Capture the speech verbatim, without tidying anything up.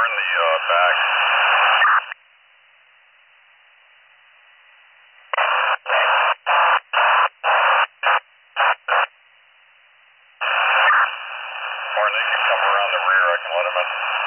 in the uh, back. Or they can come around the rear. I can let them in.